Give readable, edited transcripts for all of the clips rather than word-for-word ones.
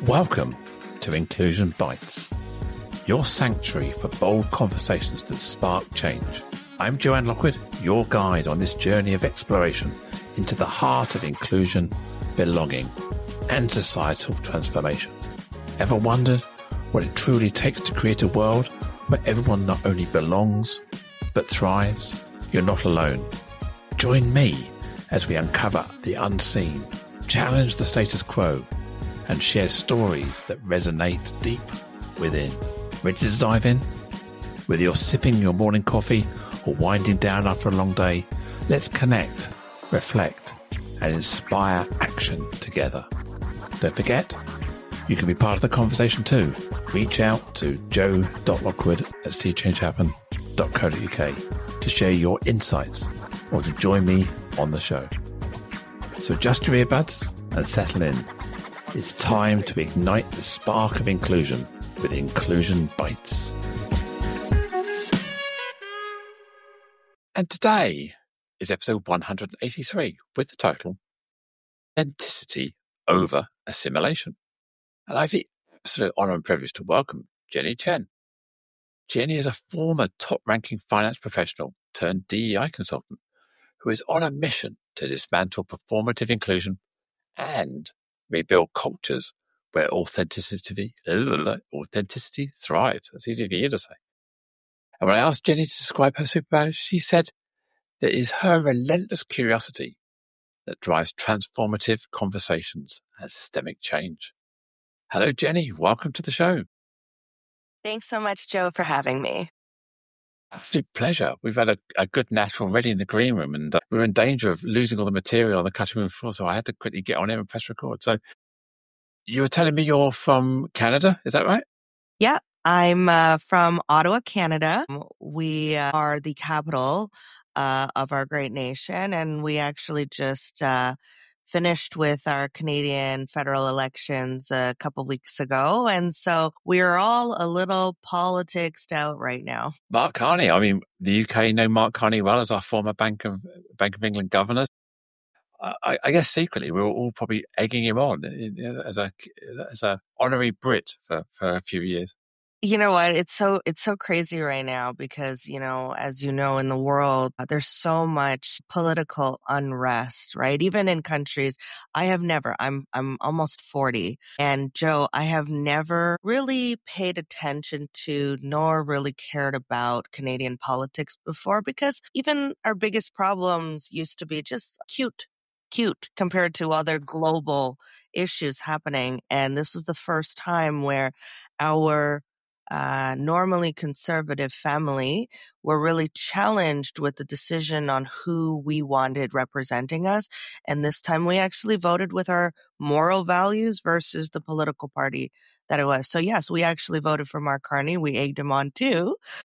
Welcome to Inclusion Bites, your sanctuary for bold conversations that spark change. I'm Joanne Lockwood, your guide on this journey of exploration into the heart of inclusion, belonging, and societal transformation. Ever wondered what it truly takes to create a world where everyone not only belongs, but thrives? You're not alone. Join me as we uncover the unseen, challenge the status quo, and share stories that resonate deep within. Ready to dive in? Whether you're sipping your morning coffee or winding down after a long day, let's connect, reflect, and inspire action together. Don't forget, you can be part of the conversation too. Reach out to joe.lockwood@seechangehappen.co.uk to share your insights or to join me on the show. So adjust your earbuds and settle in. It's time to ignite the spark of inclusion with Inclusion Bites. And today is episode 183 with the title Authenticity over Assimilation. And I have the absolute honor and privilege to welcome Jenny Chen. Jenny is a former top-ranking finance professional turned DEI consultant who is on a mission to dismantle performative inclusion and rebuild cultures where authenticity thrives. That's easy for you to say. And when I asked Jenny to describe her superpower, she said that it is her relentless curiosity that drives transformative conversations and systemic change. Hello, Jenny. Welcome to the show. Thanks so much, Joe, for having me. Absolute pleasure. We've had a good national ready in the green room, and we were in danger of losing all the material on the cutting room floor, so I had to quickly get on here and press record. So you were telling me you're from Canada, is that right? Yeah, I'm from Ottawa, Canada. We are the capital of our great nation, and we actually just finished with our Canadian federal elections a couple weeks ago, and so we're all a little politicsed out right now. Mark Carney. I mean, the UK know Mark Carney well as our former Bank of England governor. I guess secretly we were all probably egging him on as a honorary Brit for a few years. You know what? It's so crazy right now because, as you know, in the world, there's so much political unrest, right? Even in countries, I'm almost 40. And Joe, I have never really paid attention to nor really cared about Canadian politics before because even our biggest problems used to be just cute compared to other global issues happening. And this was the first time where our normally conservative family were really challenged with the decision on who we wanted representing us. And this time we actually voted with our moral values versus the political party that it was. So yes, we actually voted for Mark Carney. We egged him on too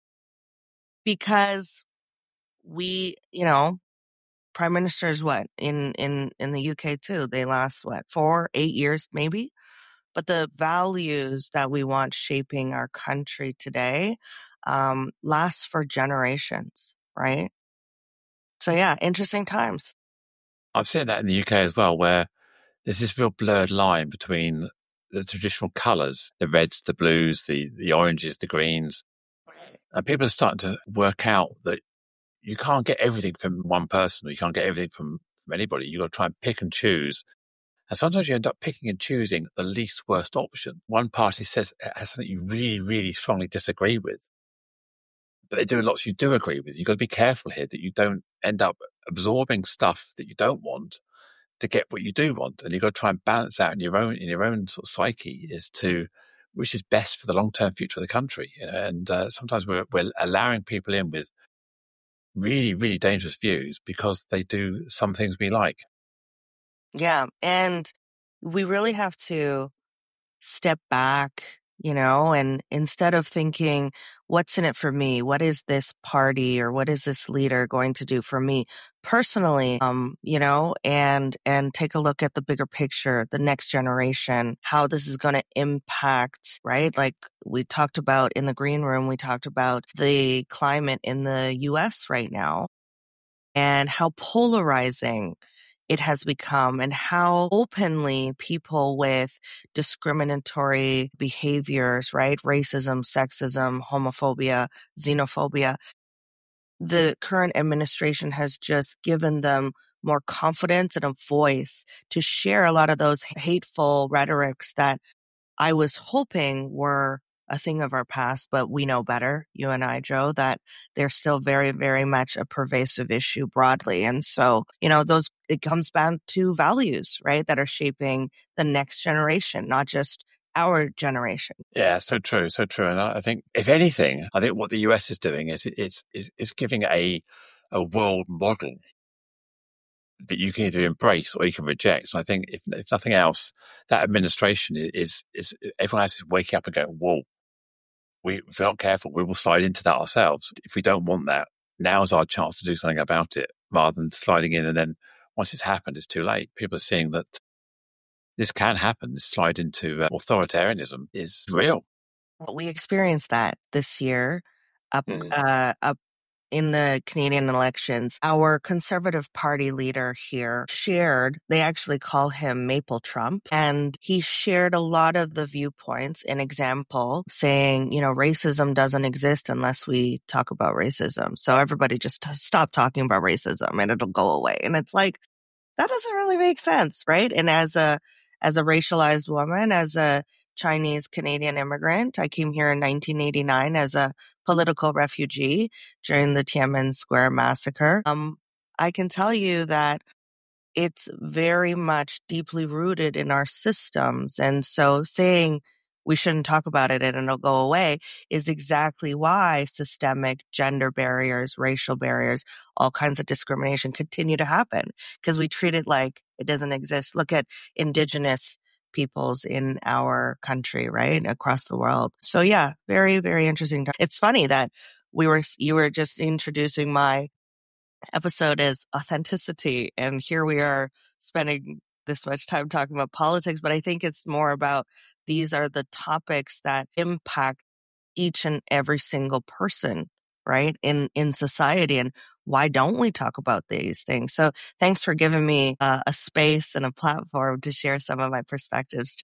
because we, Prime Minister is what in the UK too. They last 4-8 years maybe. But the values that we want shaping our country today lasts for generations, right? So yeah, interesting times. I've seen that in the UK as well, where there's this real blurred line between the traditional colours, the reds, the blues, the oranges, the greens. And people are starting to work out that you can't get everything from one person, or you can't get everything from anybody. You've got to try and pick and choose. And sometimes you end up picking and choosing the least worst option. One party has something you really, really strongly disagree with, but they do lots you do agree with. You've got to be careful here that you don't end up absorbing stuff that you don't want to get what you do want. And you've got to try and balance out in your own sort of psyche as to which is best for the long-term future of the country. And sometimes we're allowing people in with really, really dangerous views because they do some things we like. Yeah. And we really have to step back, and instead of thinking, what's in it for me? What is this party or what is this leader going to do for me personally? And take a look at the bigger picture, the next generation, how this is going to impact, right? Like we talked about in the green room, we talked about the climate in the US right now and how polarizing it has become and how openly people with discriminatory behaviors, right? Racism, sexism, homophobia, xenophobia, the current administration has just given them more confidence and a voice to share a lot of those hateful rhetorics that I was hoping were a thing of our past, but we know better, you and I, Joe, that they're still very, very much a pervasive issue broadly. And so, it comes down to values, right, that are shaping the next generation, not just our generation. Yeah, so true, so true. And I think, if anything, I think what the US is doing is it's giving a world model that you can either embrace or you can reject. So I think, if nothing else, that administration is everyone else is waking up and going, "Whoa, if we're not careful, we will slide into that ourselves. If we don't want that, now's our chance to do something about it, rather than sliding in and then once it's happened, it's too late." People are seeing that this can happen. This slide into authoritarianism is real. We experienced that this year up in the Canadian elections. Our Conservative Party leader here they actually call him Maple Trump, and he shared a lot of the viewpoints, an example saying, racism doesn't exist unless we talk about racism. So everybody just stop talking about racism and it'll go away. And it's like, that doesn't really make sense, right? And as a racialized woman, as a Chinese Canadian immigrant, I came here in 1989 as a political refugee during the Tiananmen Square massacre. I can tell you that it's very much deeply rooted in our systems. And so saying we shouldn't talk about it and it'll go away is exactly why systemic gender barriers, racial barriers, all kinds of discrimination continue to happen, because we treat it like it doesn't exist. Look at indigenous peoples in our country, right? Across the world. So yeah, very, very interesting. It's funny that you were just introducing my episode is authenticity. And here we are spending this much time talking about politics, but I think it's more about these are the topics that impact each and every single person, right, in society. And why don't we talk about these things? So thanks for giving me a space and a platform to share some of my perspectives.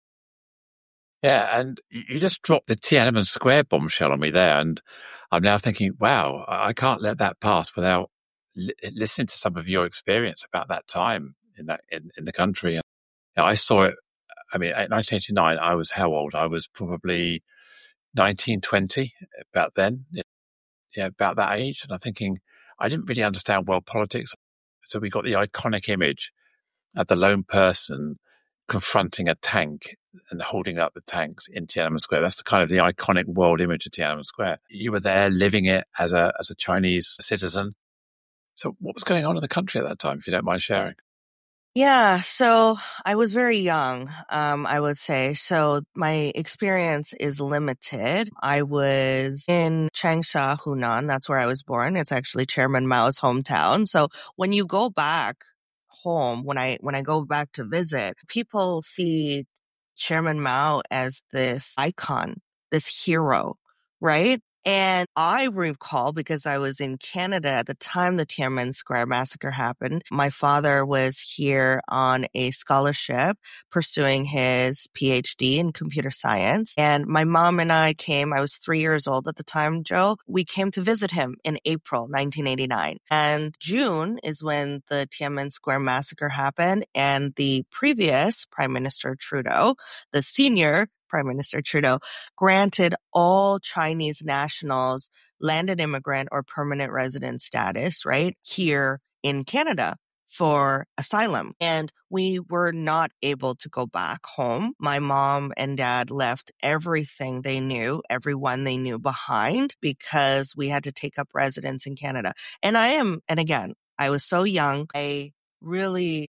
Yeah, and you just dropped the Tiananmen Square bombshell on me there, and I'm now thinking, wow, I can't let that pass without listening to some of your experience about that time in the country. I saw it. I mean, at 1989, I was how old? I was probably 19, 20, about then. Yeah, about that age. And I'm thinking, I didn't really understand world politics. So we got the iconic image of the lone person confronting a tank and holding up the tanks in Tiananmen Square. That's the kind of the iconic world image of Tiananmen Square. You were there living it as a Chinese citizen. So what was going on in the country at that time, if you don't mind sharing? Yeah, so I was very young, I would say. So my experience is limited. I was in Changsha, Hunan. That's where I was born. It's actually Chairman Mao's hometown. So when you go back home, when I go back to visit, people see Chairman Mao as this icon, this hero, right? And I recall, because I was in Canada at the time the Tiananmen Square massacre happened, my father was here on a scholarship pursuing his PhD in computer science. And my mom and I I was 3 years old at the time, Joe. We came to visit him in April 1989. And June is when the Tiananmen Square massacre happened. And the previous Prime Minister Trudeau, the senior Prime Minister Trudeau, granted all Chinese nationals landed immigrant or permanent resident status, right, here in Canada for asylum. And we were not able to go back home. My mom and dad left everything they knew, everyone they knew behind, because we had to take up residence in Canada. And again, I was so young. I really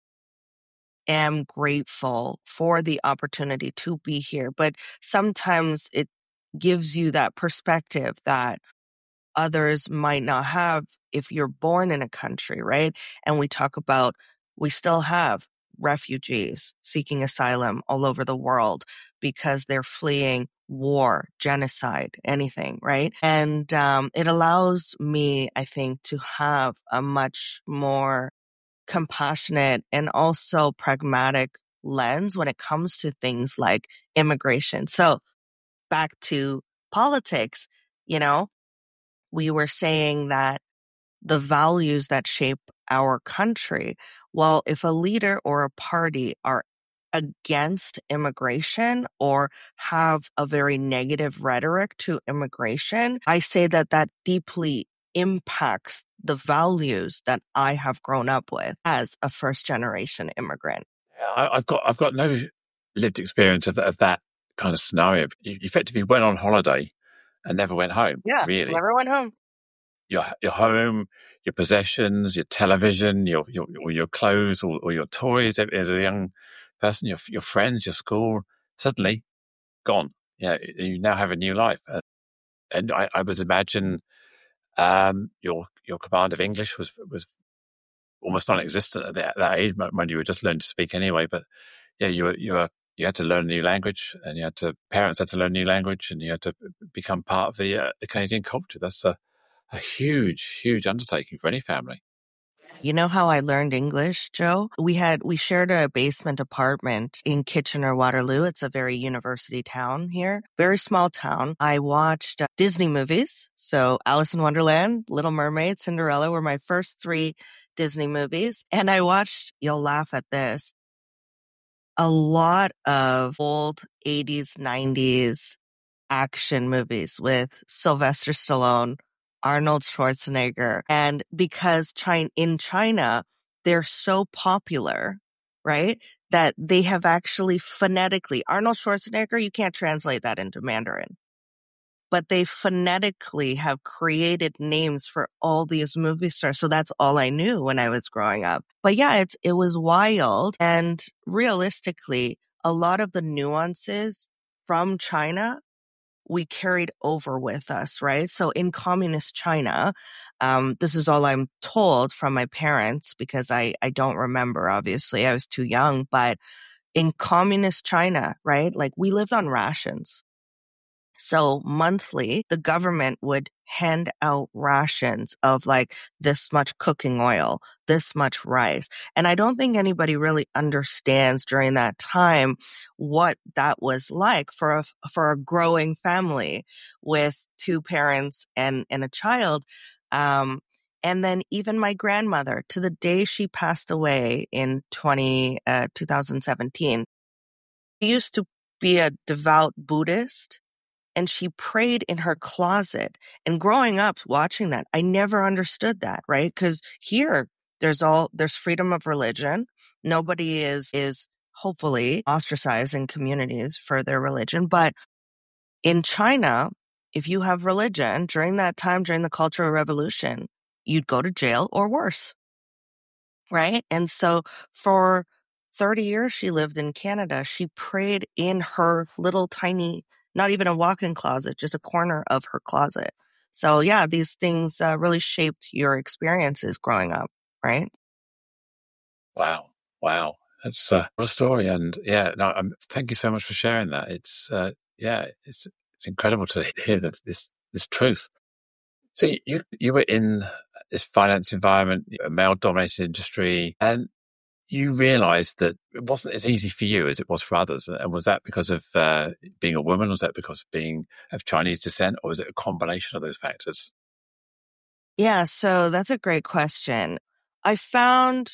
am grateful for the opportunity to be here, but sometimes it gives you that perspective that others might not have if you're born in a country, right? And we still have refugees seeking asylum all over the world because they're fleeing war, genocide, anything, right? And it allows me, I think, to have a much more compassionate and also pragmatic lens when it comes to things like immigration. So back to politics, you know, we were saying that the values that shape our country. Well, if a leader or a party are against immigration or have a very negative rhetoric to immigration, I say that that deeply impacts the values that I have grown up with as a first generation immigrant. I've got no lived experience of that kind of scenario. You effectively went on holiday and never went home. Yeah, Really, never went home. Your home, your possessions, your television, your clothes, or your toys as a young person, your friends, your school, suddenly gone. Yeah, you now have a new life, and I would imagine your command of English was almost non-existent at that age when you were just learning to speak anyway. But yeah, you had to learn a new language, and parents had to learn a new language, and you had to become part of the Canadian culture. That's a huge undertaking for any family. You know how I learned English, Joe? We shared a basement apartment in Kitchener-Waterloo. It's a very university town here, very small town. I watched Disney movies. So Alice in Wonderland, Little Mermaid, Cinderella were my first 3 Disney movies. And I watched, you'll laugh at this, a lot of old 80s, 90s action movies with Sylvester Stallone, Arnold Schwarzenegger. And because in China, they're so popular, right? That they have actually phonetically, Arnold Schwarzenegger, you can't translate that into Mandarin, but they phonetically have created names for all these movie stars. So that's all I knew when I was growing up. But yeah, it was wild. And realistically, a lot of the nuances from China we carried over with us, right? So in communist China, this is all I'm told from my parents because I don't remember, obviously. I was too young, but in communist China, right? Like we lived on rations. So monthly, the government would hand out rations of like this much cooking oil, this much rice. And I don't think anybody really understands during that time what that was like for a growing family with 2 parents and a child. And then even my grandmother, to the day she passed away in 2017, she used to be a devout Buddhist and she prayed in her closet. And growing up watching that, I never understood that, right? Because here there's freedom of religion. Nobody is hopefully ostracized in communities for their religion. But in China, if you have religion during that time, during the Cultural Revolution, you'd go to jail or worse. Right. And so for 30 years, she lived in Canada. She prayed in her little tiny, not even a walk-in closet, just a corner of her closet. So yeah, these things really shaped your experiences growing up, right? Wow. That's what a story. And yeah, no, thank you so much for sharing that. It's incredible to hear this truth. So you were in this finance environment, a male-dominated industry, and you realised that it wasn't as easy for you as it was for others. And was that because of being a woman? Was that because of being of Chinese descent, or was it a combination of those factors? Yeah, so that's a great question. I found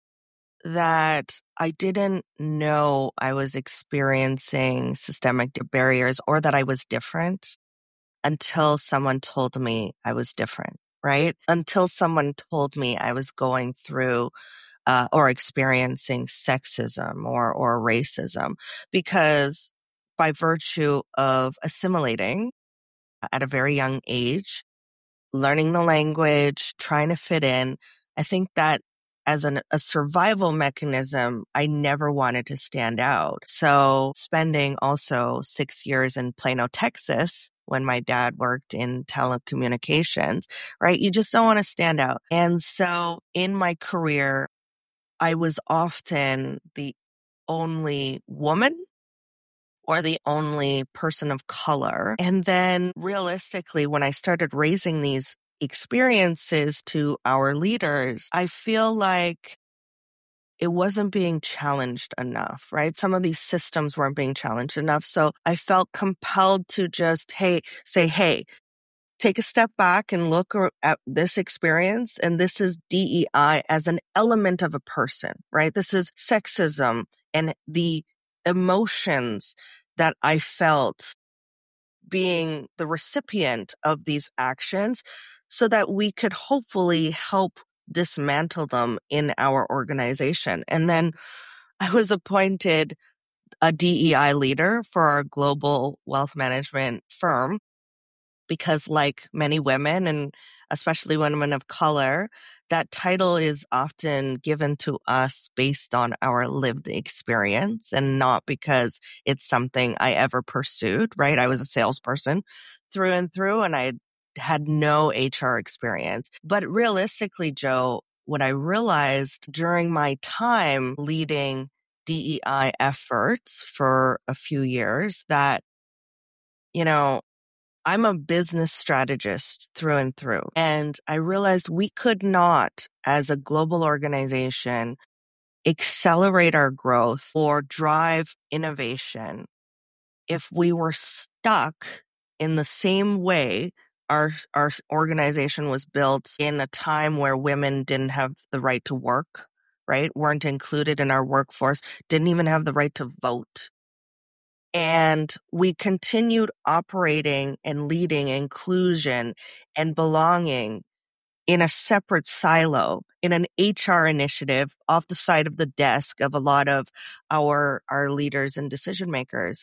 that I didn't know I was experiencing systemic barriers or that I was different until someone told me I was different, right? Until someone told me I was going through or experiencing sexism or racism, because by virtue of assimilating at a very young age, learning the language, trying to fit in, I think that as a survival mechanism, I never wanted to stand out. So spending also 6 years in Plano, Texas, when my dad worked in telecommunications, right? You just don't want to stand out. And so in my career, I was often the only woman or the only person of color. And then realistically, when I started raising these experiences to our leaders, I feel like it wasn't being challenged enough, right? Some of these systems weren't being challenged enough. So I felt compelled to just, say, hey, take a step back and look at this experience. And this is DEI as an element of a person, right? This is sexism and the emotions that I felt being the recipient of these actions so that we could hopefully help dismantle them in our organization. And then I was appointed a DEI leader for our global wealth management firm because, like many women, and especially women of color, that title is often given to us based on our lived experience and not because it's something I ever pursued, right? I was a salesperson through and through, and I had no HR experience. But realistically, Joe, what I realized during my time leading DEI efforts for a few years that, you know, I'm a business strategist through and through. And I realized we could not, as a global organization, accelerate our growth or drive innovation if we were stuck in the same way our organization was built in a time where women didn't have the right to work, right? Weren't included in our workforce, didn't even have the right to vote. And we continued operating and leading inclusion and belonging in a separate silo, in an HR initiative off the side of the desk of a lot of our leaders and decision makers.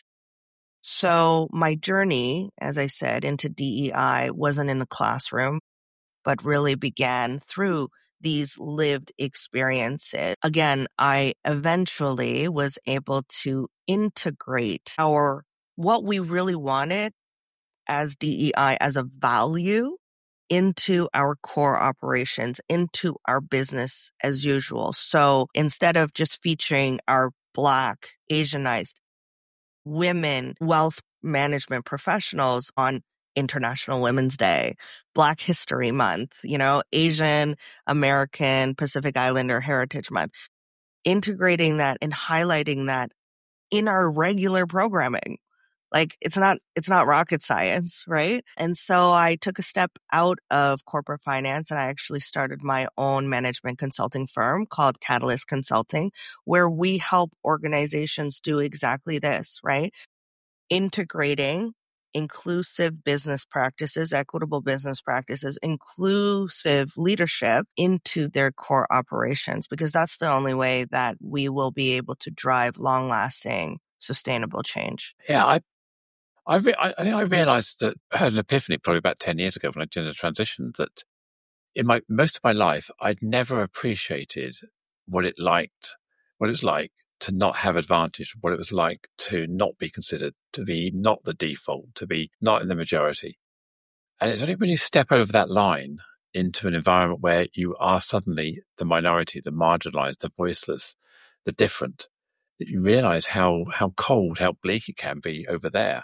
So my journey, as I said, into DEI wasn't in the classroom, but really began through these lived experiences. Again, I eventually was able to integrate what we really wanted as DEI as a value into our core operations, into our business as usual. So instead of just featuring our Black, Asianized women wealth management professionals on International Women's Day, Black History Month, Asian American Pacific Islander Heritage Month, integrating that and highlighting that in our regular programming. Like it's not rocket science, right? And so I took a step out of corporate finance and I actually started my own management consulting firm called Catalyst Consulting, where we help organizations do exactly this, right? Integrating inclusive business practices, equitable business practices, inclusive leadership into their core operations, because that's the only way that we will be able to drive long-lasting, sustainable change. Yeah, I think I realized that I had an epiphany probably about 10 years ago when I did a transition that in most of my life, I'd never appreciated what it was like to not have advantage, what it was like to not be considered, to be not the default, to be not in the majority. And it's only when you step over that line into an environment where you are suddenly the minority, the marginalized, the voiceless, the different, that you realize how cold, how bleak it can be over there.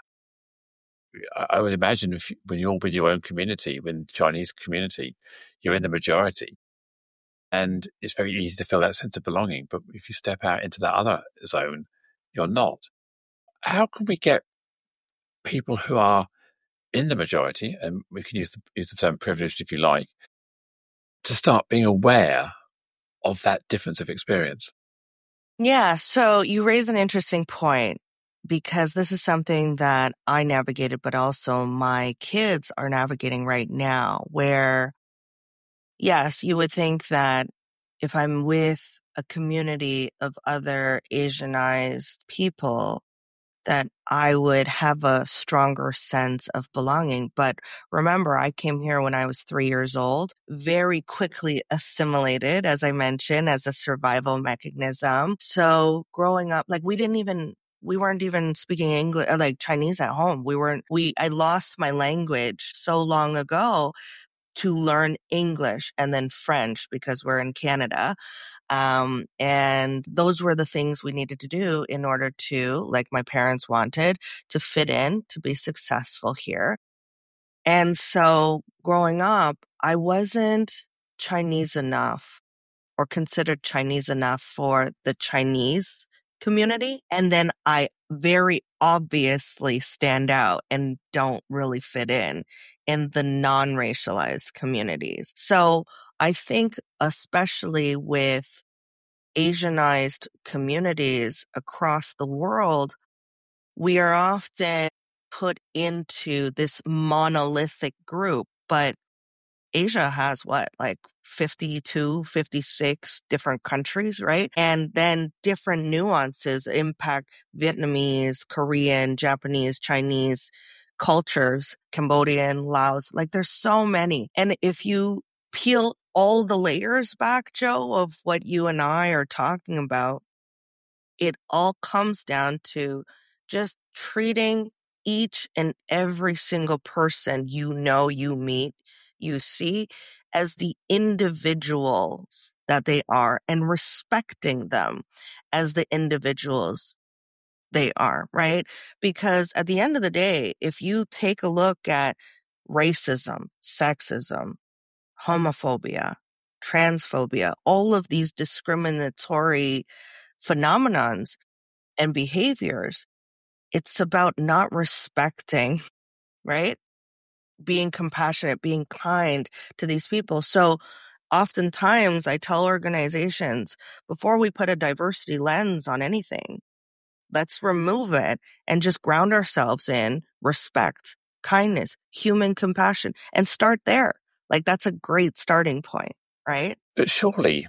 I would imagine when you're with your own community, when the Chinese community, you're in the majority. And it's very easy to feel that sense of belonging. But if you step out into that other zone, you're not. How can we get people who are in the majority, and we can use the term privileged if you like, to start being aware of that difference of experience? Yeah, so you raise an interesting point because this is something that I navigated, but also my kids are navigating right now, where, yes, you would think that if I'm with a community of other Asianized people, that I would have a stronger sense of belonging. But remember, I came here when I was 3 years old, very quickly assimilated, as I mentioned, as a survival mechanism. So growing up, like we weren't even speaking English, like Chinese at home. I lost my language so long ago to learn English and then French because we're in Canada. And those were the things we needed to do in order to, like my parents wanted, to fit in, to be successful here. And so growing up, I wasn't Chinese enough or considered Chinese enough for the Chinese community. And then I very obviously stand out and don't really fit in the non-racialized communities. So I think especially with Asianized communities across the world, we are often put into this monolithic group, but Asia has what, like 52, 56 different countries, right? And then different nuances impact Vietnamese, Korean, Japanese, Chinese cultures, Cambodian, Laos. Like there's so many. And if you peel all the layers back, Joe, of what you and I are talking about, it all comes down to just treating each and every single person you meet, you see as the individuals that they are and respecting them as the individuals they are, right? Because at the end of the day, if you take a look at racism, sexism, homophobia, transphobia, all of these discriminatory phenomenons and behaviors, it's about not respecting, right? Being compassionate, being kind to these people. So oftentimes I tell organizations, before we put a diversity lens on anything, let's remove it and just ground ourselves in respect, kindness, human compassion, and start there. Like that's a great starting point, right? But surely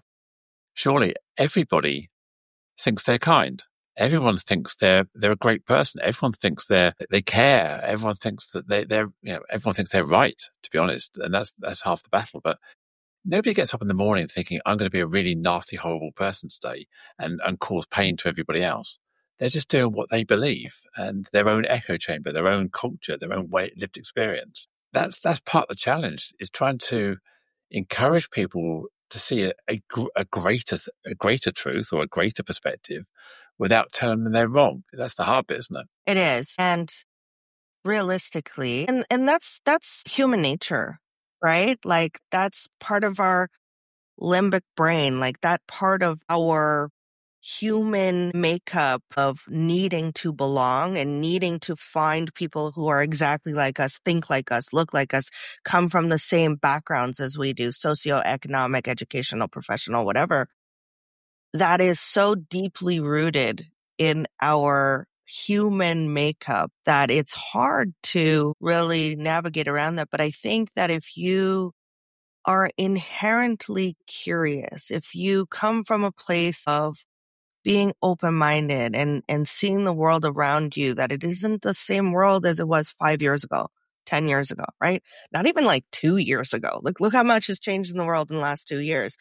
everybody thinks they're kind. Everyone thinks they're a great person. Everyone thinks they care. Everyone thinks that they're everyone thinks they're right, to be honest. And that's half the battle. But nobody gets up in the morning thinking, I'm going to be a really nasty, horrible person today and cause pain to everybody else. They're just doing what they believe and their own echo chamber, their own culture, their own lived experience. That's part of the challenge, is trying to encourage people to see a greater truth or a greater perspective without telling them they're wrong. That's the hard bit, isn't it? It is. And realistically, and that's human nature, right? Like that's part of our limbic brain, like that part of our human makeup of needing to belong and needing to find people who are exactly like us, think like us, look like us, come from the same backgrounds as we do, socioeconomic, educational, professional, whatever. That is so deeply rooted in our human makeup that it's hard to really navigate around that. But I think that if you are inherently curious, if you come from a place of being open-minded and seeing the world around you, that it isn't the same world as it was 5 years ago, 10 years ago, right? Not even like 2 years ago. Look how much has changed in the world in the last 2 years.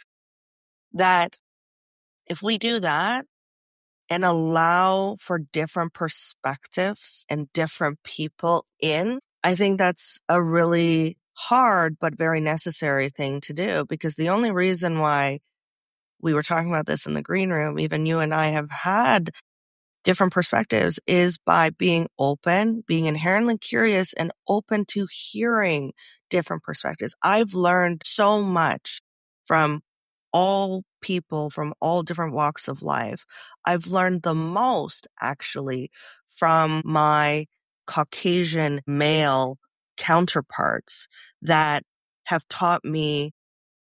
That if we do that and allow for different perspectives and different people in, I think that's a really hard but very necessary thing to do, because the only reason why we were talking about this in the green room, even you and I have had different perspectives, is by being open, being inherently curious and open to hearing different perspectives. I've learned so much from all people from all different walks of life. I've learned the most actually from my Caucasian male counterparts that have taught me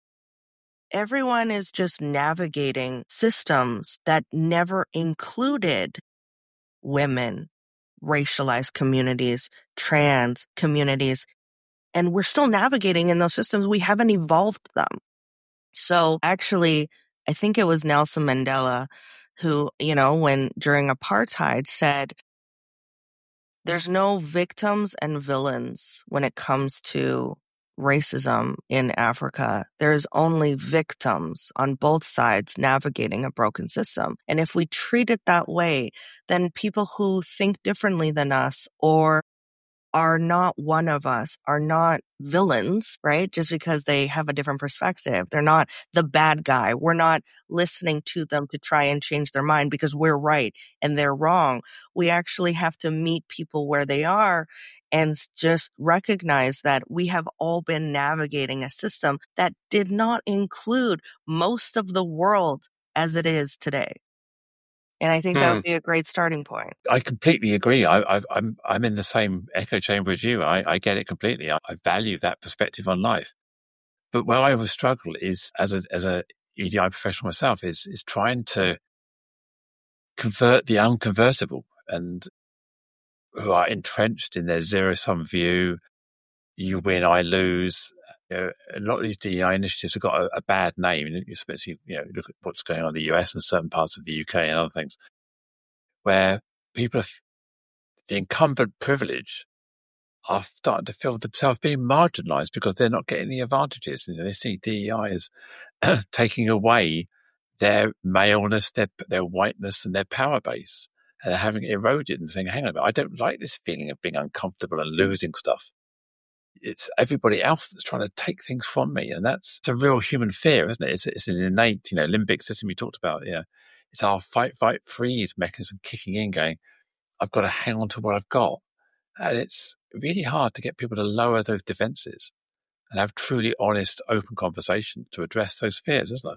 everyone is just navigating systems that never included women, racialized communities, trans communities, and we're still navigating in those systems. We haven't evolved them. So actually, I think it was Nelson Mandela who, when during apartheid said, there's no victims and villains when it comes to racism in Africa. There's only victims on both sides navigating a broken system. And if we treat it that way, then people who think differently than us or are not one of us, are not villains, right? Just because they have a different perspective. They're not the bad guy. We're not listening to them to try and change their mind because we're right and they're wrong. We actually have to meet people where they are and just recognize that we have all been navigating a system that did not include most of the world as it is today. And I think that would be a great starting point. I completely agree. I'm in the same echo chamber as you. I get it completely. I value that perspective on life. But where I always struggle is, as a EDI professional myself, is trying to convert the unconvertible, and who are entrenched in their zero-sum view. You win, I lose. A lot of these DEI initiatives have got a bad name, especially look at what's going on in the US and certain parts of the UK and other things, where people the incumbent privilege are starting to feel themselves being marginalized because they're not getting the advantages. They see DEI as taking away their maleness, their whiteness, and their power base, and they're having it eroded and saying, hang on a minute, I don't like this feeling of being uncomfortable and losing stuff. It's everybody else that's trying to take things from me. And it's a real human fear, isn't it? It's an innate, limbic system you talked about. Yeah. It's our fight, freeze mechanism kicking in, going, I've got to hang on to what I've got. And it's really hard to get people to lower those defenses and have truly honest, open conversation to address those fears, isn't it?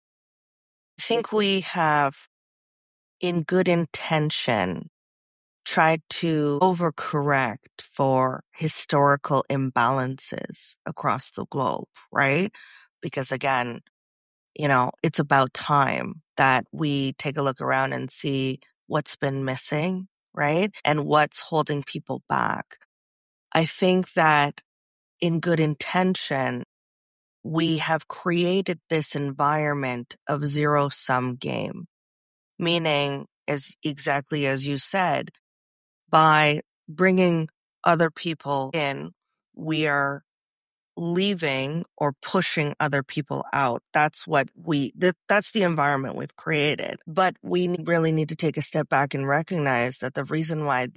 I think we have, in good intention, tried to overcorrect for historical imbalances across the globe, right? Because again, it's about time that we take a look around and see what's been missing, right? And what's holding people back. I think that in good intention, we have created this environment of zero-sum game, meaning, exactly as you said, by bringing other people in, we are leaving or pushing other people out. That's that's the environment we've created. But we really need to take a step back and recognize that the reason why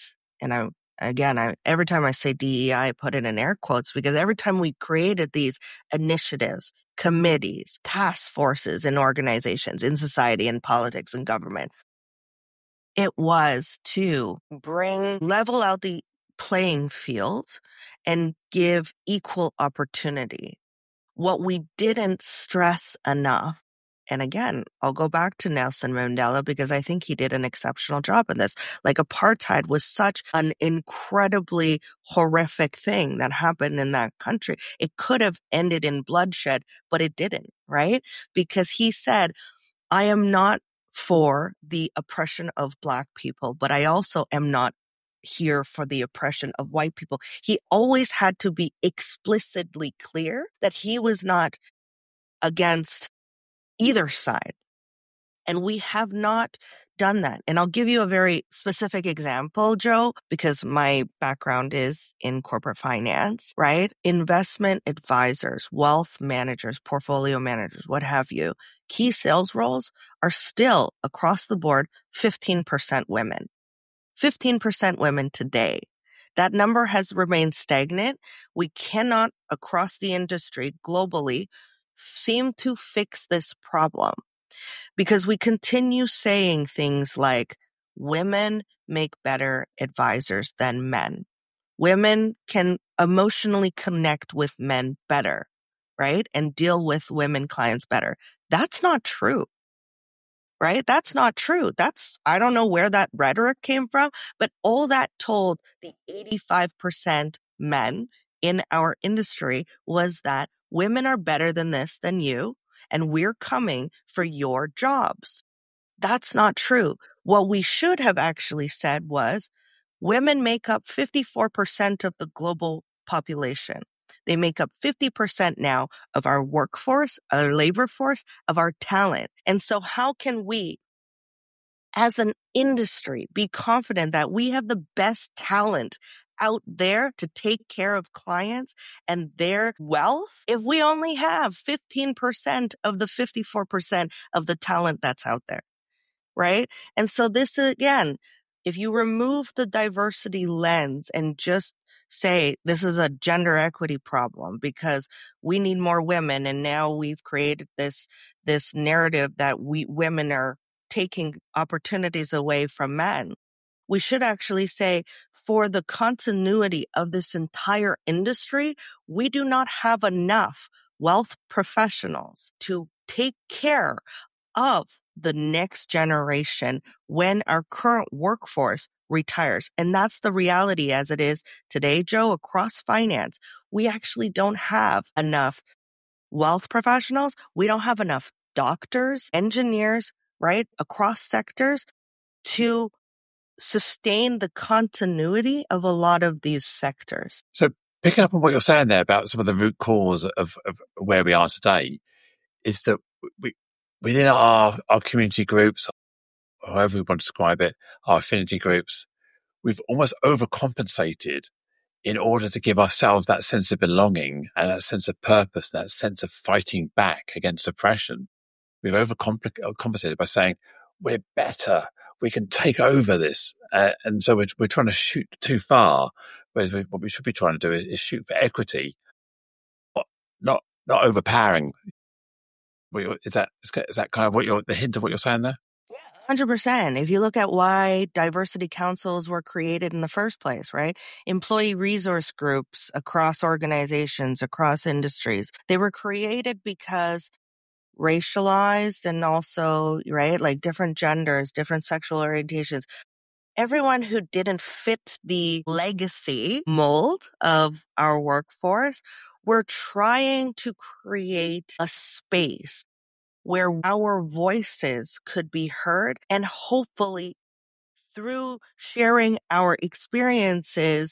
every time I say DEI, I put it in air quotes, because every time we created these initiatives, committees, task forces in organizations, in society, in politics, and government, it was to level out the playing field and give equal opportunity. What we didn't stress enough, and again, I'll go back to Nelson Mandela because I think he did an exceptional job in this. Like, apartheid was such an incredibly horrific thing that happened in that country. It could have ended in bloodshed, but it didn't, right? Because he said, I am not for the oppression of Black people, but I also am not here for the oppression of white people. He always had to be explicitly clear that he was not against either side. And we have not done that. And I'll give you a very specific example, Joe, because my background is in corporate finance, right? Investment advisors, wealth managers, portfolio managers, what have you. Key sales roles are still across the board 15% women. 15% women today. That number has remained stagnant. We cannot, across the industry globally, seem to fix this problem because we continue saying things like women make better advisors than men. Women can emotionally connect with men better, right? And deal with women clients better. That's not true. Right? That's not true. I don't know where that rhetoric came from, but all that told the 85% men in our industry was that women are better than this, than you, and we're coming for your jobs. That's not true. What we should have actually said was women make up 54% of the global population. They make up 50% now of our workforce, our labor force, of our talent. And so how can we, as an industry, be confident that we have the best talent out there to take care of clients and their wealth if we only have 15% of the 54% of the talent that's out there? Right? And so this is, again, if you remove the diversity lens and just say this is a gender equity problem because we need more women, and now we've created this narrative that women are taking opportunities away from men. We should actually say, for the continuity of this entire industry, we do not have enough wealth professionals to take care of the next generation when our current workforce retires. And that's the reality as it is today, Joe, across finance. We actually don't have enough wealth professionals. We don't have enough doctors, engineers, right, across sectors to sustain the continuity of a lot of these sectors. So picking up on what you're saying there about some of the root cause of where we are today is that we, within our community groups, however we want to describe it, our affinity groups, we've almost overcompensated in order to give ourselves that sense of belonging and that sense of purpose, that sense of fighting back against oppression. We've overcompensated by saying, we're better, we can take over this. And so we're trying to shoot too far, whereas what we should be trying to do is shoot for equity, not overpowering. Is that kind of the hint of what you're saying there? 100%. If you look at why diversity councils were created in the first place, right? Employee resource groups across organizations, across industries, they were created because racialized and also, right, like different genders, different sexual orientations. Everyone who didn't fit the legacy mold of our workforce, we're trying to create a space where our voices could be heard, and hopefully through sharing our experiences,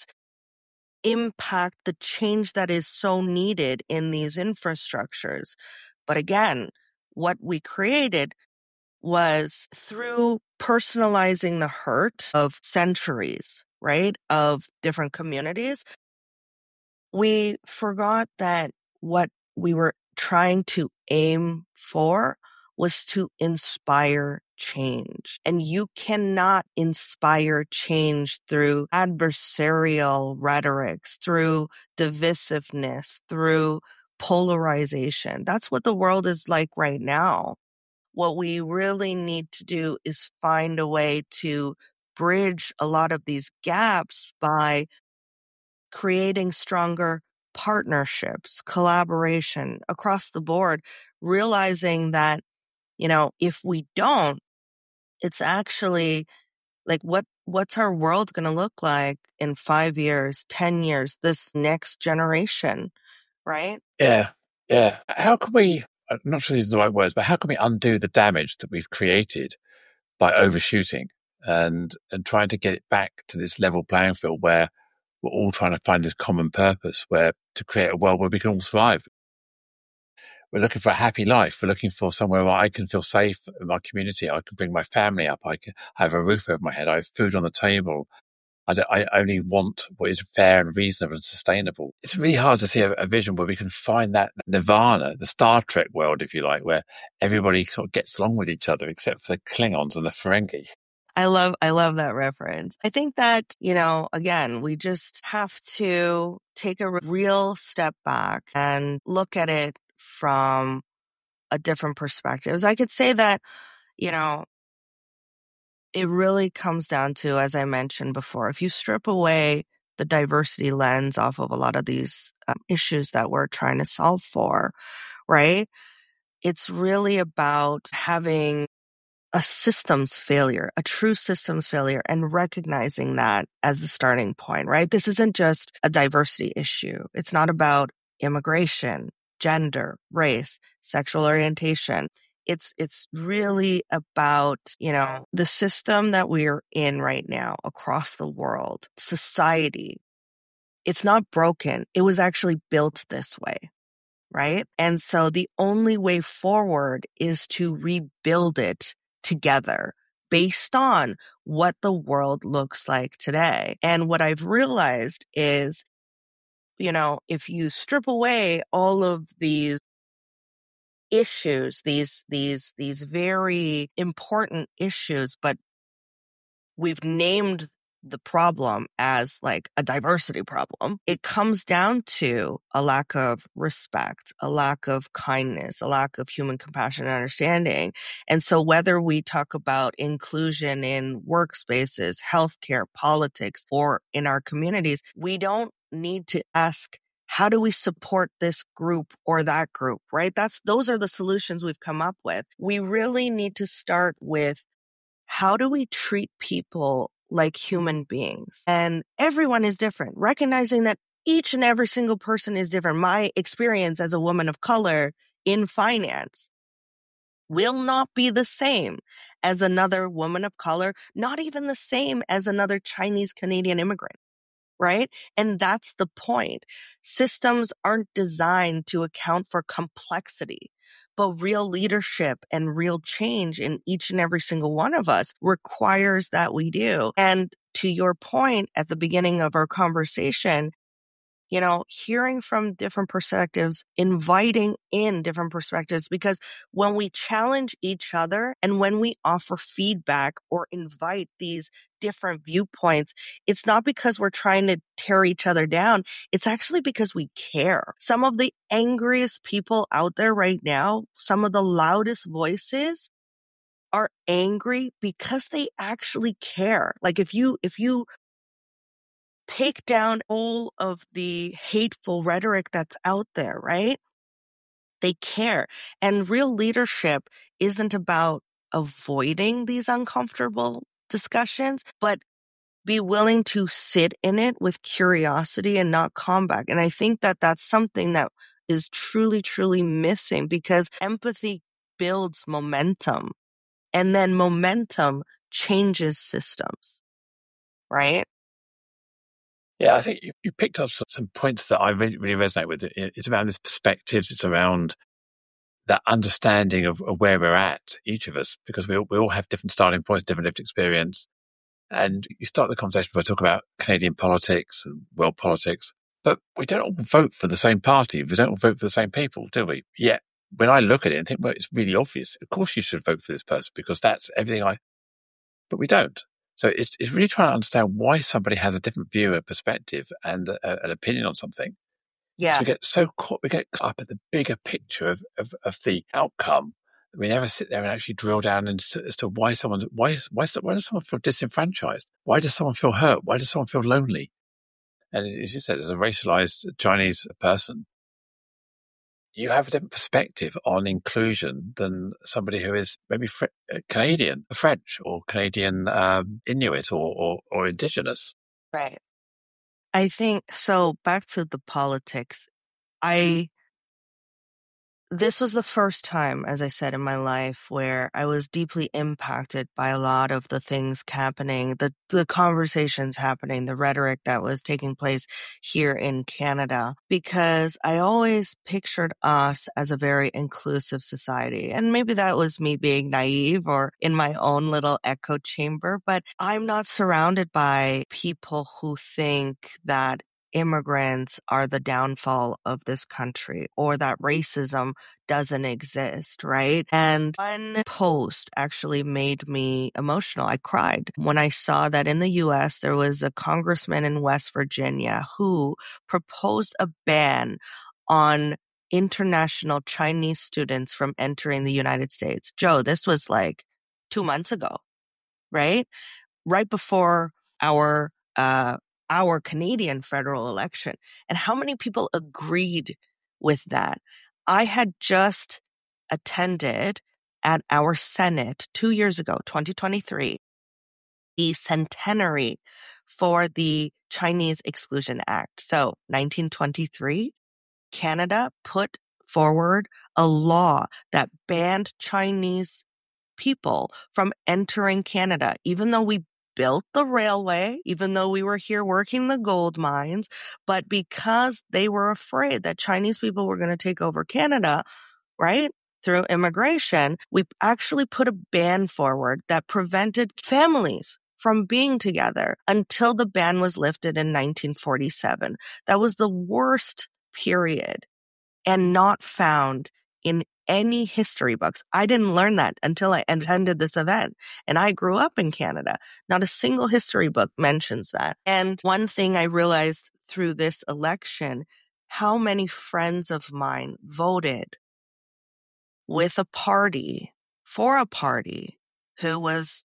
impact the change that is so needed in these infrastructures. But again, what we created was through personalizing the hurt of centuries, right, of different communities. We forgot that what we were trying to aim for was to inspire change. And you cannot inspire change through adversarial rhetorics, through divisiveness, through polarization. That's what the world is like right now. What we really need to do is find a way to bridge a lot of these gaps by creating stronger partnerships, collaboration across the board, realizing that, if we don't, it's actually like what's our world going to look like in 5 years, 10 years, this next generation, right? Yeah. Yeah. How can we, I'm not sure these are the right words, but how can we undo the damage that we've created by overshooting and trying to get it back to this level playing field where we're all trying to find this common purpose, where to create a world where we can all thrive? We're looking for a happy life. We're looking for somewhere where I can feel safe in my community. I can bring my family up. I have a roof over my head. I have food on the table. I only want what is fair and reasonable and sustainable. It's really hard to see a vision where we can find that nirvana, the Star Trek world, if you like, where everybody sort of gets along with each other except for the Klingons and the Ferengi. I love that reference. I think that, again, we just have to take a real step back and look at it from a different perspective. I could say that, it really comes down to, as I mentioned before, if you strip away the diversity lens off of a lot of these issues that we're trying to solve for, right? It's really about having a systems failure, a true systems failure, and recognizing that as the starting point, right? This isn't just a diversity issue. It's not about immigration, gender, race, sexual orientation. It's really about, the system that we're in right now across the world, society. It's not broken. It was actually built this way. Right? And so the only way forward is to rebuild it together based on what the world looks like today. And what I've realized is, if you strip away all of these issues, these very important issues, but we've named the problem as like a diversity problem. It comes down to a lack of respect, a lack of kindness, a lack of human compassion and understanding. And so whether we talk about inclusion in workspaces, healthcare, politics, or in our communities, we don't need to ask, how do we support this group or that group, right? Those are the solutions we've come up with. We really need to start with, how do we treat people like human beings? And everyone is different, recognizing that each and every single person is different. My experience as a woman of color in finance will not be the same as another woman of color, not even the same as another Chinese Canadian immigrant. Right? And that's the point. Systems aren't designed to account for complexity, but real leadership and real change in each and every single one of us requires that we do. And to your point at the beginning of our conversation, hearing from different perspectives, inviting in different perspectives, because when we challenge each other and when we offer feedback or invite these different viewpoints, it's not because we're trying to tear each other down. It's actually because we care. Some of the angriest people out there right now, some of the loudest voices, are angry because they actually care. Like if you take down all of the hateful rhetoric that's out there, right? They care. And real leadership isn't about avoiding these uncomfortable discussions, but be willing to sit in it with curiosity and not combat. And I think that that's something that is truly, truly missing, because empathy builds momentum, and then momentum changes systems, right? Yeah, I think you picked up some points that I really, really resonate with. It's around this perspectives. It's around that understanding of where we're at, each of us, because we all have different starting points, different lived experience. And you start the conversation by talking about Canadian politics and world politics, but we don't all vote for the same party. We don't all vote for the same people, do we? Yet, when I look at it and think, well, it's really obvious. Of course you should vote for this person because that's everything but we don't. So it's really trying to understand why somebody has a different view, a perspective, and an opinion on something. Yeah. So we get so caught, we get caught up at the bigger picture of the outcome. We never sit there and actually drill down as to why does someone feel disenfranchised? Why does someone feel hurt? Why does someone feel lonely? And as you said, as a racialized Chinese person, you have a different perspective on inclusion than somebody who is maybe Canadian, French, or Canadian Inuit or Indigenous. Right. I think so. Back to the politics. This was the first time, as I said, in my life where I was deeply impacted by a lot of the things happening, the conversations happening, the rhetoric that was taking place here in Canada, because I always pictured us as a very inclusive society. And maybe that was me being naive or in my own little echo chamber, but I'm not surrounded by people who think that immigrants are the downfall of this country or that racism doesn't exist, right? And one post actually made me emotional. I cried when I saw that in the US, there was a congressman in West Virginia who proposed a ban on international Chinese students from entering the United States. Joe, this was like 2 months ago, right? Right before our Canadian federal election. And how many people agreed with that? I had just attended at our Senate 2 years ago, 2023, the centenary for the Chinese Exclusion Act. So 1923, Canada put forward a law that banned Chinese people from entering Canada, even though we built the railway, even though we were here working the gold mines, but because they were afraid that Chinese people were going to take over Canada, right? Through immigration, we actually put a ban forward that prevented families from being together until the ban was lifted in 1947. That was the worst period and not found in any history books. I didn't learn that until I attended this event. And I grew up in Canada. Not a single history book mentions that. And one thing I realized through this election, how many friends of mine voted with a party, for a party, who was,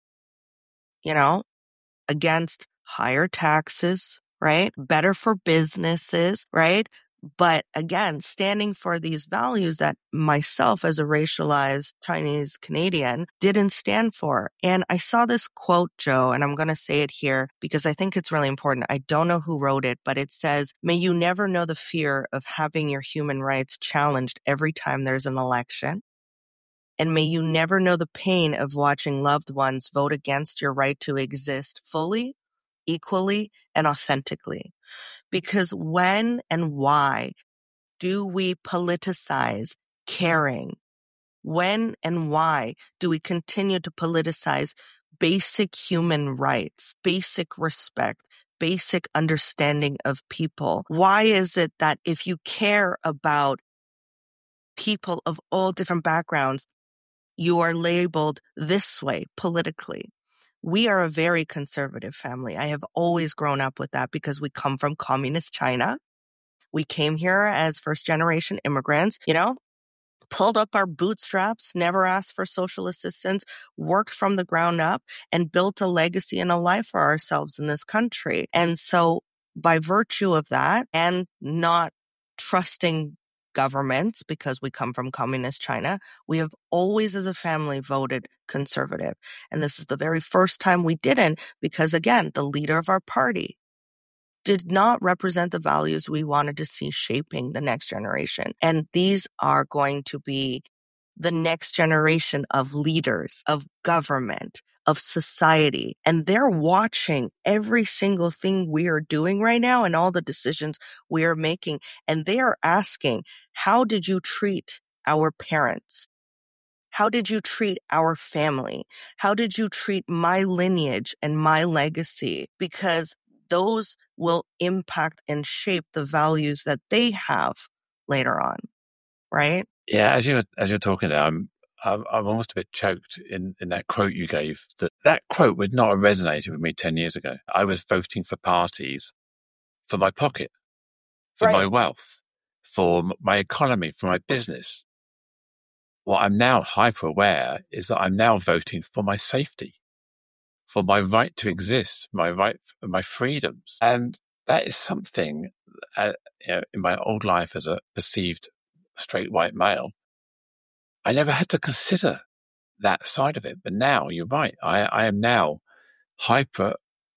against higher taxes, right? Better for businesses, right? But again, standing for these values that myself as a racialized Chinese Canadian didn't stand for. And I saw this quote, Joe, and I'm going to say it here because I think it's really important. I don't know who wrote it, but it says, "May you never know the fear of having your human rights challenged every time there's an election. And may you never know the pain of watching loved ones vote against your right to exist fully, equally, and authentically." Because when and why do we politicize caring? When and why do we continue to politicize basic human rights, basic respect, basic understanding of people? Why is it that if you care about people of all different backgrounds, you are labeled this way politically? We are a very conservative family. I have always grown up with that because we come from communist China. We came here as first generation immigrants, pulled up our bootstraps, never asked for social assistance, worked from the ground up, and built a legacy and a life for ourselves in this country. And so by virtue of that and not trusting governments because we come from communist China, we have always as a family voted conservative. And this is the very first time we didn't because, again, the leader of our party did not represent the values we wanted to see shaping the next generation. And these are going to be the next generation of leaders, of government, of society. And they're watching every single thing we are doing right now and all the decisions we are making. And they are asking, how did you treat our parents? How did you treat our family? How did you treat my lineage and my legacy? Because those will impact and shape the values that they have later on, right? Yeah, as you're talking there, I'm almost a bit choked in that quote you gave. That quote would not have resonated with me 10 years ago. I was voting for parties for my pocket, for my wealth, for my economy, for my business. What I'm now hyper aware is that I'm now voting for my safety, for my right to exist, my freedoms. And that is something in my old life as a perceived straight white male, I never had to consider that side of it. But now you're right. I am now hyper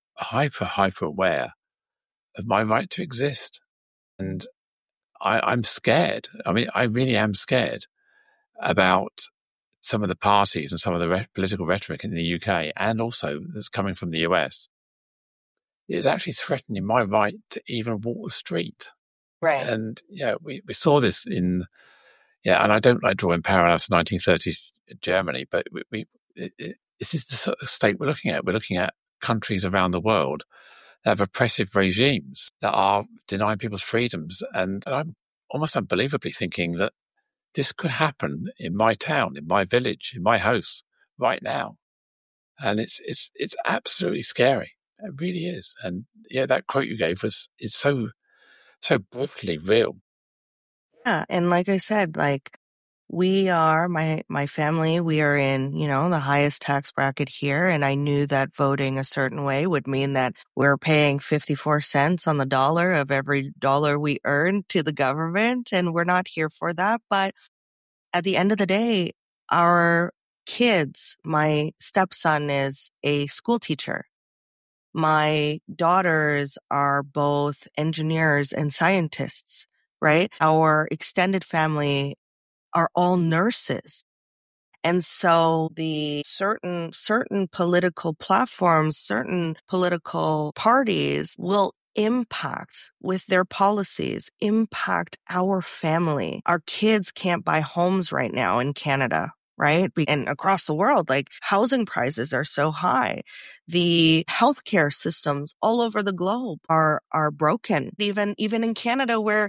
aware of my right to exist. And I'm scared. I mean, I really am scared about some of the parties and some of the political rhetoric in the UK and also that's coming from the US. It's actually threatening my right to even walk the street. Right. And we saw this in, and I don't like drawing parallels to 1930s Germany, but this is the sort of state we're looking at. We're looking at countries around the world that have oppressive regimes that are denying people's freedoms. And I'm almost unbelievably thinking that this could happen in my town, in my village, in my house right now. And it's absolutely scary. It really is. And that quote you gave is so brutally real. Yeah. And like I said, we are, my family, we are in, the highest tax bracket here. And I knew that voting a certain way would mean that we're paying 54 cents on the dollar of every dollar we earn to the government. And we're not here for that. But at the end of the day, our kids, my stepson is a school teacher. My daughters are both engineers and scientists, right? Our extended family are all nurses. And so the certain political platforms, certain political parties will impact with their policies, impact our family. Our kids can't buy homes right now in Canada, right? And across the world, housing prices are so high. The healthcare systems all over the globe are broken. Even in Canada, where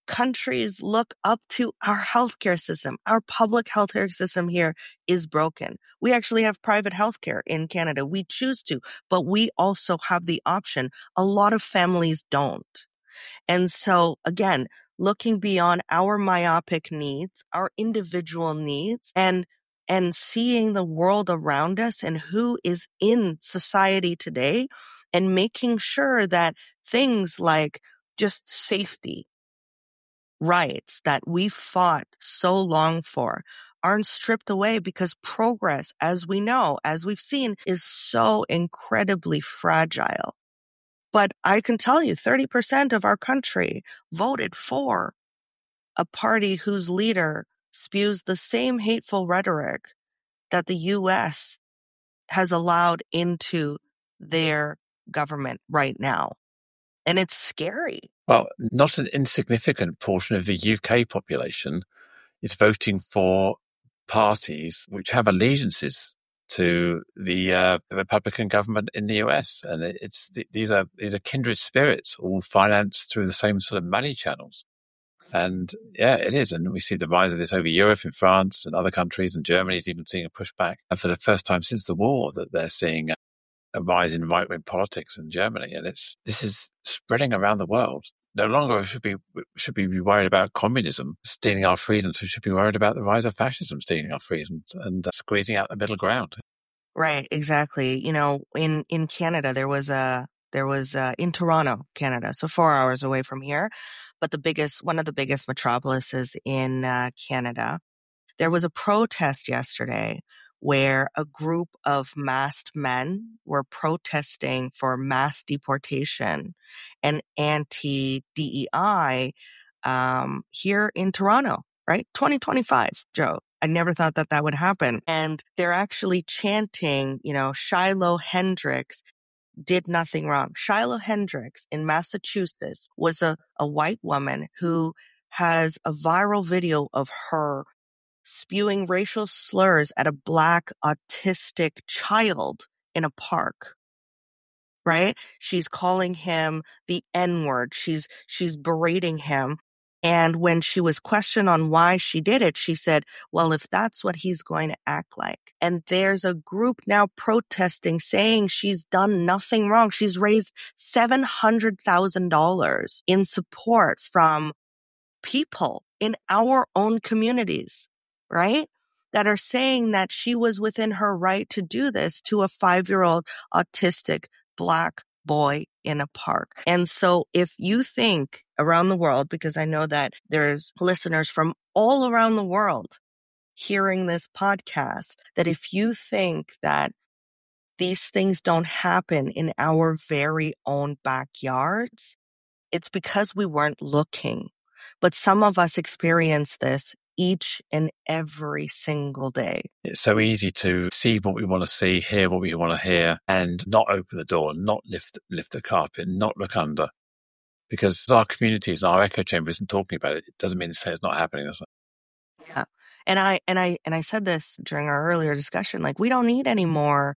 countries look up to our healthcare system. Our public healthcare system here is broken. We actually have private healthcare in Canada. We choose to, but we also have the option. A lot of families don't. And so again, looking beyond our myopic needs, our individual needs, and seeing the world around us and who is in society today, and making sure that things like just safety, rights that we fought so long for aren't stripped away, because progress, as we know, as we've seen, is so incredibly fragile. But I can tell you 30% of our country voted for a party whose leader spews the same hateful rhetoric that the US has allowed into their government right now. And it's scary. Well, not an insignificant portion of the UK population is voting for parties which have allegiances to the Republican government in the US, and these are kindred spirits, all financed through the same sort of money channels. And yeah, it is, and we see the rise of this over Europe, in France and other countries, and Germany's even seeing a pushback. And for the first time since the war, that they're seeing a rise in right-wing politics in Germany, and this is spreading around the world. No longer should we be worried about communism stealing our freedoms. We should be worried about the rise of fascism stealing our freedoms and squeezing out the middle ground. Right, exactly. You know, in Canada, there was in Toronto, Canada, so 4 hours away from here, but one of the biggest metropolises in Canada. There was a protest yesterday where a group of masked men were protesting for mass deportation and anti-DEI here in Toronto, right? 2025, Joe. I never thought that would happen. And they're actually chanting, Shiloh Hendricks did nothing wrong. Shiloh Hendricks in Massachusetts was a white woman who has a viral video of her spewing racial slurs at a Black autistic child in a park, right? She's calling him the N-word. She's berating him. And when she was questioned on why she did it, she said, well, if that's what he's going to act like. And there's a group now protesting, saying she's done nothing wrong. She's raised $700,000 in support from people in our own communities, right? That are saying that she was within her right to do this to a 5-year-old autistic Black boy in a park. And so if you think around the world, because I know that there's listeners from all around the world hearing this podcast, that if you think that these things don't happen in our very own backyards, it's because we weren't looking. But some of us experience this each and every single day. It's so easy to see what we want to see, hear what we want to hear, and not open the door, not lift the carpet, not look under. Because our communities and our echo chamber isn't talking about it. It doesn't mean to say it's not happening. Yeah. And I said this during our earlier discussion, like, we don't need any more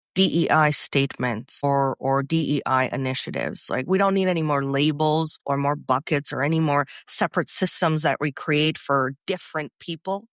DEI statements or DEI initiatives. Like, we don't need any more labels or more buckets or any more separate systems that we create for different people.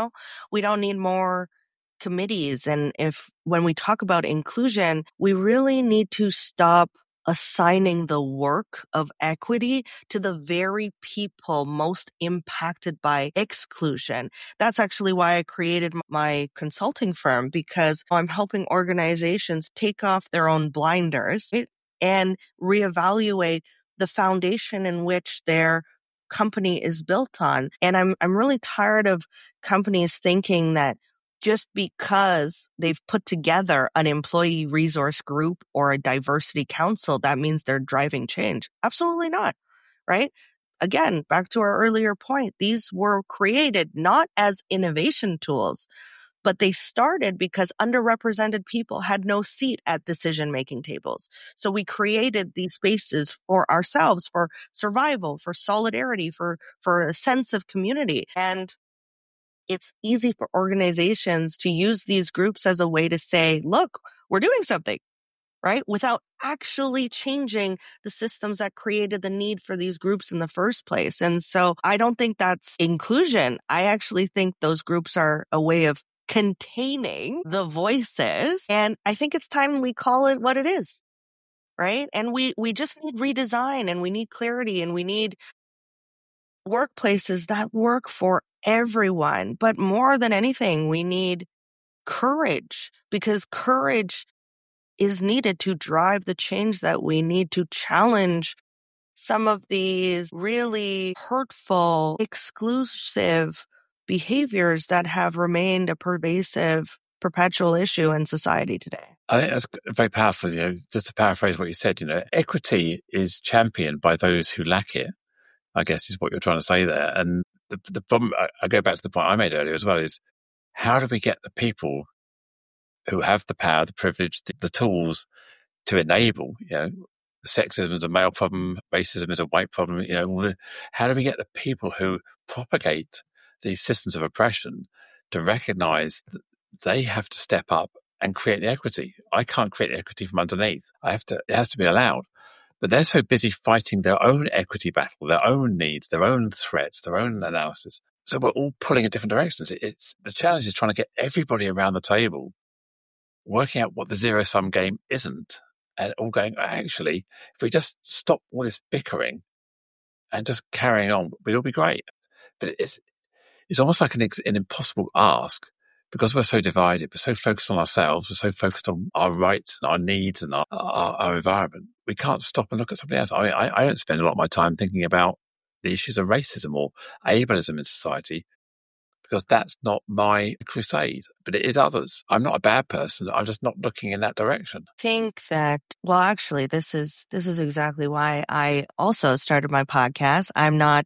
We don't need more committees. And when we talk about inclusion, we really need to stop assigning the work of equity to the very people most impacted by exclusion. That's actually why I created my consulting firm, because I'm helping organizations take off their own blinders, right, and reevaluate the foundation in which their company is built on. And I'm really tired of companies thinking that just because they've put together an employee resource group or a diversity council, that means they're driving change. Absolutely not, right? Again, back to our earlier point, these were created not as innovation tools, but they started because underrepresented people had no seat at decision-making tables. So we created these spaces for ourselves, for survival, for solidarity, for a sense of community. And it's easy for organizations to use these groups as a way to say, look, we're doing something. right? Without actually changing the systems that created the need for these groups in the first place. And so I don't think that's inclusion. I actually think those groups are a way of containing the voices. And I think it's time we call it what it is, right? And we just need redesign, and we need clarity, and we need workplaces that work for everyone. But more than anything, we need courage, because courage is needed to drive the change that we need to challenge some of these really hurtful, exclusive behaviors that have remained a pervasive, perpetual issue in society today. I think that's very powerful. Just to paraphrase what you said, equity is championed by those who lack it, I guess is what you're trying to say there. And the problem, I go back to the point I made earlier as well, is how do we get the people who have the power, the privilege, the tools to enable, sexism is a male problem, racism is a white problem, how do we get the people who propagate these systems of oppression to recognize that they have to step up and create the equity? I can't create the equity from underneath. It has to be allowed. But they're so busy fighting their own equity battle, their own needs, their own threats, their own analysis. So we're all pulling in different directions. The challenge is trying to get everybody around the table working out what the zero-sum game isn't, and all going, actually, if we just stop all this bickering and just carrying on, we'd all be great. But it's almost like an impossible ask, because we're so divided, we're so focused on ourselves, we're so focused on our rights and our needs and our environment. We can't stop and look at somebody else. I don't spend a lot of my time thinking about the issues of racism or ableism in society, because that's not my crusade, but it is others. I'm not a bad person. I'm just not looking in that direction. I think that, well, actually, this is exactly why I also started my podcast. I'm not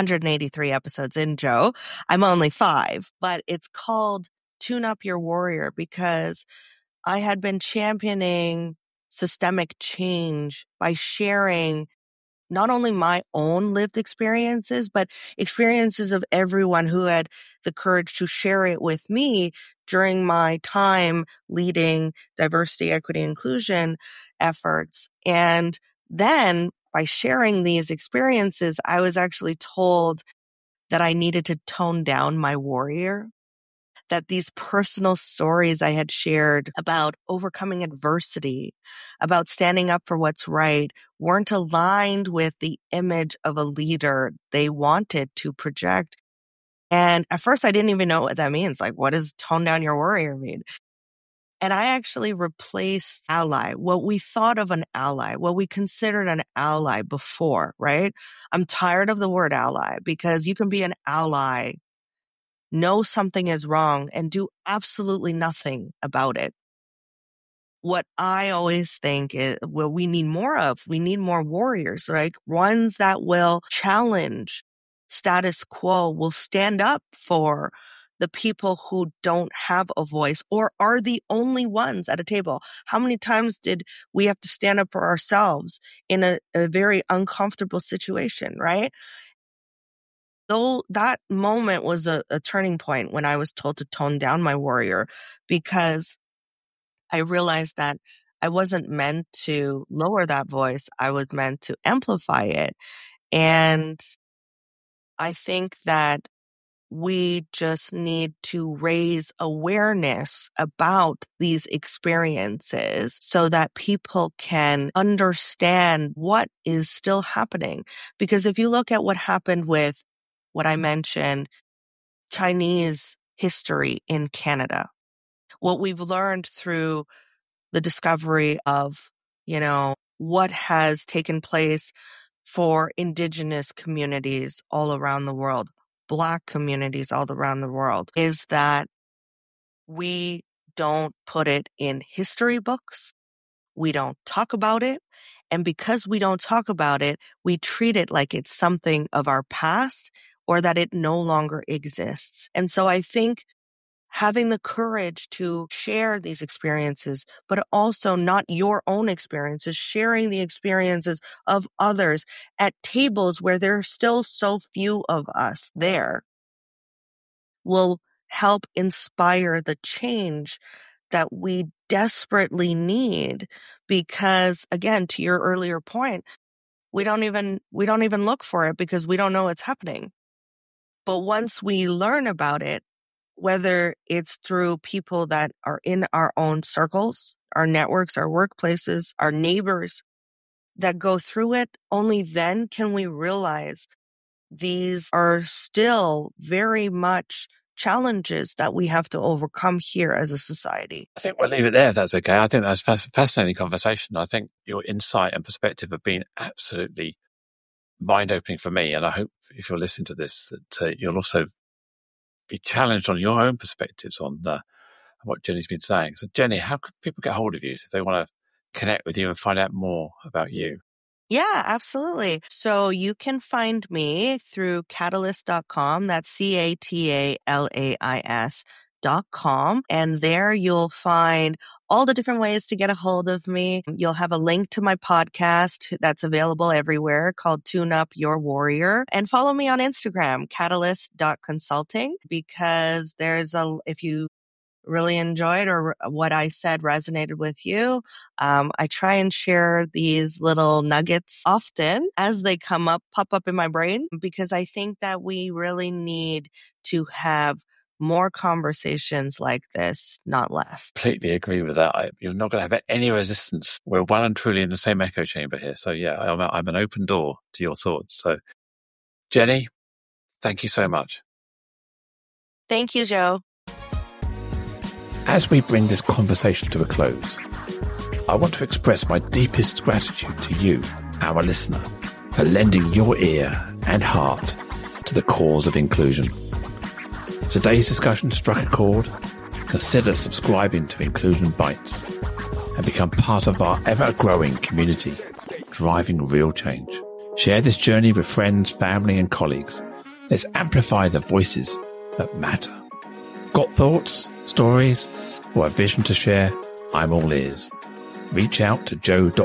183 episodes in, Joe. I'm only 5, but it's called Tune Up Your Warrior, because I had been championing systemic change by sharing not only my own lived experiences, but experiences of everyone who had the courage to share it with me during my time leading diversity, equity, inclusion efforts. And then by sharing these experiences, I was actually told that I needed to tone down my warrior, that these personal stories I had shared about overcoming adversity, about standing up for what's right, weren't aligned with the image of a leader they wanted to project. And at first I didn't even know what that means. Like, what does tone down your warrior mean? And I actually replaced ally, what we thought of an ally, what we considered an ally before, right? I'm tired of the word ally, because you can be an ally, know something is wrong, and do absolutely nothing about it. What I always think is, well, we need more of, we need more warriors, right? Ones that will challenge status quo, will stand up for the people who don't have a voice or are the only ones at a table. How many times did we have to stand up for ourselves in a very uncomfortable situation, right? Though that moment was a turning point when I was told to tone down my warrior, because I realized that I wasn't meant to lower that voice. I was meant to amplify it. And I think that we just need to raise awareness about these experiences so that people can understand what is still happening. Because if you look at what happened with what I mentioned, Chinese history in Canada, what we've learned through the discovery of, what has taken place for indigenous communities all around the world, Black communities all around the world, is that we don't put it in history books. We don't talk about it. And because we don't talk about it, we treat it like it's something of our past or that it no longer exists. And so I think having the courage to share these experiences, but also not your own experiences, sharing the experiences of others at tables where there are still so few of us there, will help inspire the change that we desperately need, because again, to your earlier point, we don't even look for it because we don't know what's happening. But once we learn about it, whether it's through people that are in our own circles, our networks, our workplaces, our neighbors that go through it, only then can we realize these are still very much challenges that we have to overcome here as a society. I think we'll leave it there if that's okay. I think that's a fascinating conversation. I think your insight and perspective have been absolutely mind-opening for me, and I hope if you're listening to this that you'll also be challenged on your own perspectives on what Jenny's been saying. So Jenny, how can people get hold of you if they want to connect with you and find out more about you? Yeah, absolutely. So you can find me through catalyst.com. That's CATALAIS.com. And there you'll find all the different ways to get a hold of me. You'll have a link to my podcast that's available everywhere called Tune Up Your Warrior. And follow me on Instagram, catalyst.consulting, because if you really enjoyed or what I said resonated with you, I try and share these little nuggets often as they pop up in my brain, because I think that we really need to have more conversations like this, not less. Completely agree with that. You're not going to have any resistance. We're well and truly in the same echo chamber here. So yeah, I'm an open door to your thoughts. So Jenny, thank you so much. Thank you, Joe. As we bring this conversation to a close, I want to express my deepest gratitude to you, our listener, for lending your ear and heart to the cause of inclusion. If today's discussion struck a chord, consider subscribing to Inclusion Bites and become part of our ever-growing community, driving real change. Share this journey with friends, family, and colleagues. Let's amplify the voices that matter. Got thoughts, stories, or a vision to share? I'm all ears. Reach out to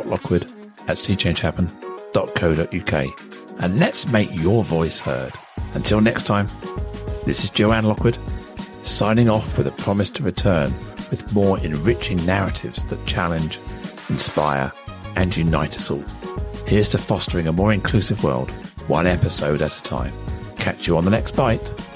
joe.lockwood@seechangehappen.co.uk and let's make your voice heard. Until next time, this is Joanne Lockwood, signing off with a promise to return with more enriching narratives that challenge, inspire, and unite us all. Here's to fostering a more inclusive world, one episode at a time. Catch you on the next bite.